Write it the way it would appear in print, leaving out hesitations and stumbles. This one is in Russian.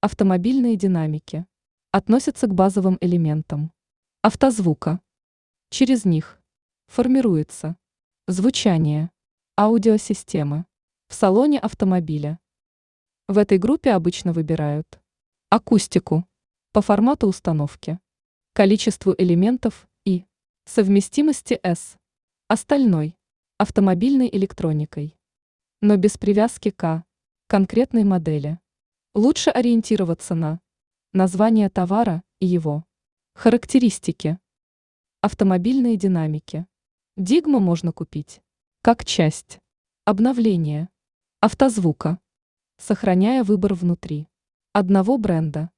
Автомобильные динамики относятся к базовым элементам автозвука. Через них формируется звучание аудиосистемы в салоне автомобиля. В этой группе обычно выбирают акустику по формату установки, количеству элементов и совместимости с остальной автомобильной электроникой, но без привязки к конкретной модели. Лучше ориентироваться на название товара и его характеристики. Автомобильные динамики. Дигма можно купить как часть обновления автозвука, сохраняя выбор внутри одного бренда.